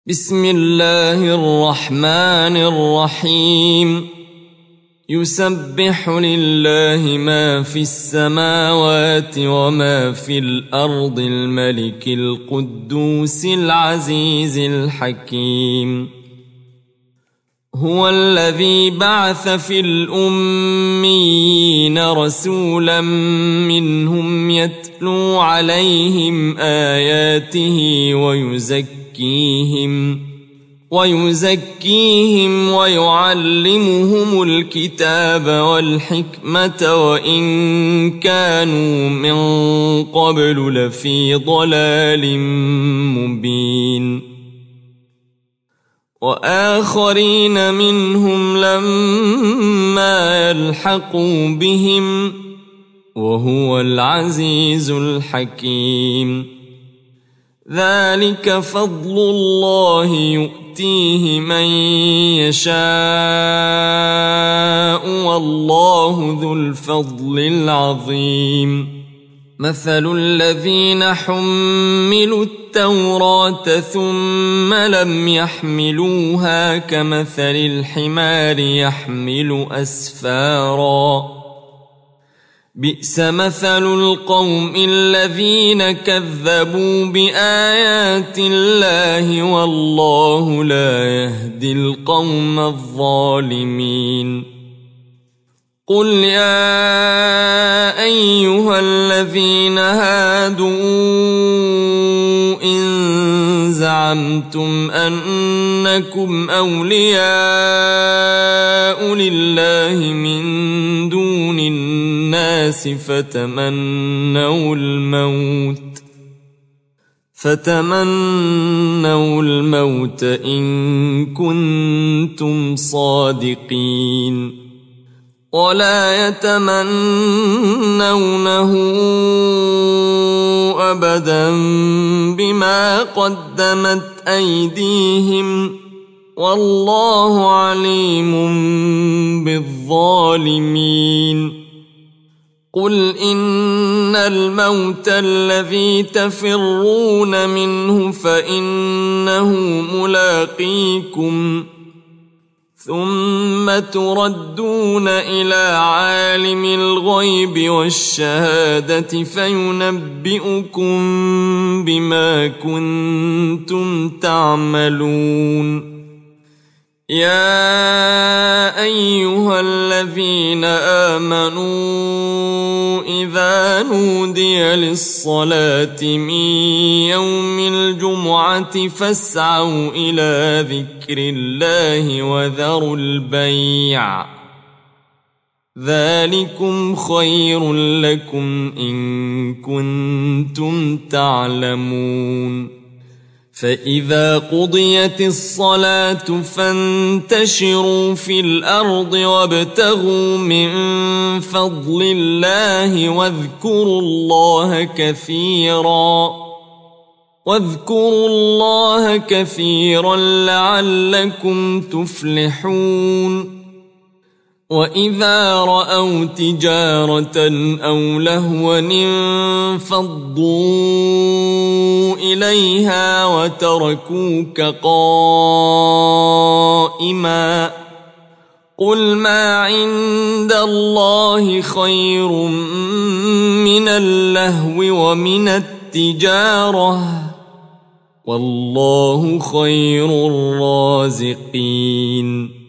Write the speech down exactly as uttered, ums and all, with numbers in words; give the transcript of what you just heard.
بسم الله الرحمن الرحيم يسبح لله ما في السماوات وما في الأرض الملك القدوس العزيز الحكيم هو الذي بعث في الأميين رسولا منهم يتلو عليهم آياته ويزكيهم ويزكيهم ويعلمهم الكتاب والحكمة وإن كانوا من قبل لفي ضلال مبين وآخرين منهم لما يلحقوا بهم وهو العزيز الحكيم ذلك فضل الله يؤتيه من يشاء والله ذو الفضل العظيم مثل الذين حملوا التوراة ثم لم يحملوها كمثل الحمار يحمل أسفاراً بئس مثل القوم الذين كذبوا بآيات الله والله لا يهدي القوم الظالمين قل يا أيها الذين هادوا إن زعمتم أنكم أولياء لله من دون الناس فتمنوا الموت فتمنوا الموت إن كنتم صادقين ولا يتمنونه أبدا بما قدمت أيديهم والله عليم بالظالمين قل إن الموت الذي تفرون منه فإنه ملاقيكم ثم تردون إلى عالم الغيب والشهادة فينبئكم بما كنتم تعملون يا أيها الذين آمنوا إذا نودي للصلاة من يوم الجمعة فاسعوا إلى ذكر الله وذروا البيع ذلكم خير لكم إن كنتم تعلمون فإذا قضيت الصلاة فانتشروا في الأرض وابتغوا من فضل الله واذكروا الله كثيرا واذكروا الله كثيرا لعلكم تفلحون وإذا رأوا تجارة أو لهوا انفضوا إليها وتركوك قائما قل ما عند الله خير من اللهو ومن التجارة والله خير الرازقين